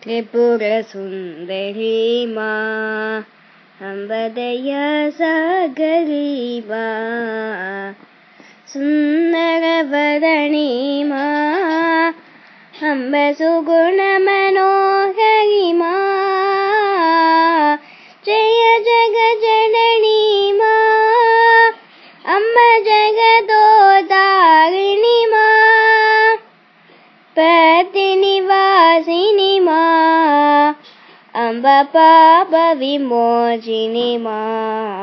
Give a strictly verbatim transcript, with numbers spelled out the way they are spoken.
त्रिपुरसुन्दरी माँ अम्ब दया सागरी माँ सुन्दरवदनी माँ अम्ब सुगुण मनोहरी माँ जय जगज्जननी माँ अम्ब जगदोद्धारिणी माँ पतिनिवासिनी माँ अम्ब पाप विमोचिनी माँ